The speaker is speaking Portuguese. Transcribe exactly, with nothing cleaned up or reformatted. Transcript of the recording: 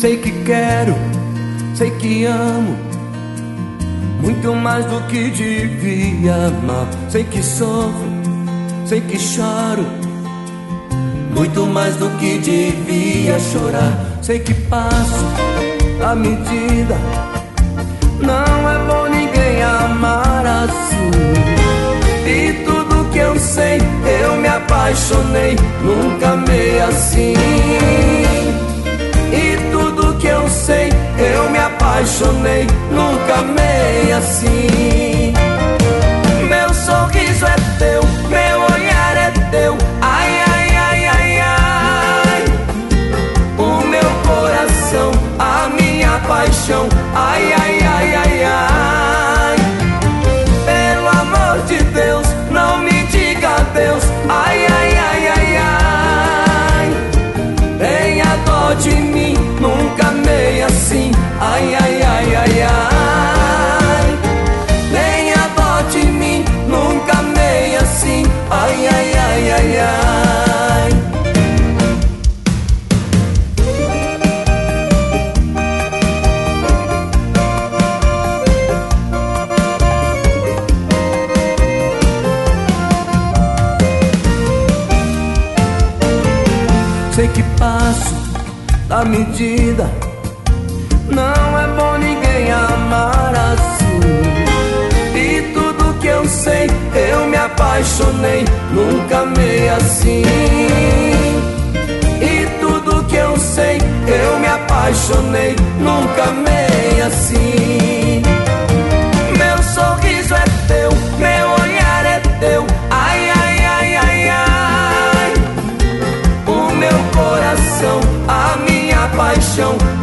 Sei que quero, sei que amo muito mais do que devia amar. Sei que sofro, sei que choro muito mais do que devia chorar. Sei que passo a medida, não é bom ninguém amar assim. E tudo que eu sei, eu me apaixonei, nunca amei assim. E tudo que eu sei, eu me apaixonei, nunca amei assim. Meu sorriso é teu, meu olhar é teu, ai, ai, ai, ai, ai. O meu coração, a minha paixão, ai, ai, ai, ai, ai. Pelo amor de Deus, não me diga adeus, ai, ai, ai, ai, ai. Tenha dó de mim, nunca amei assim, ai, ai, ai, ai, ai. Tenha dó de mim, nunca amei assim, ai, ai, ai, ai, ai. Sei que passo da medida, não é bom ninguém amar assim. E tudo que eu sei, eu me apaixonei, nunca amei assim. E tudo que eu sei, eu me apaixonei, nunca amei assim. Meu sorriso é teu, meu olhar é teu, ai, ai, ai, ai, ai. O meu coração, a minha paixão,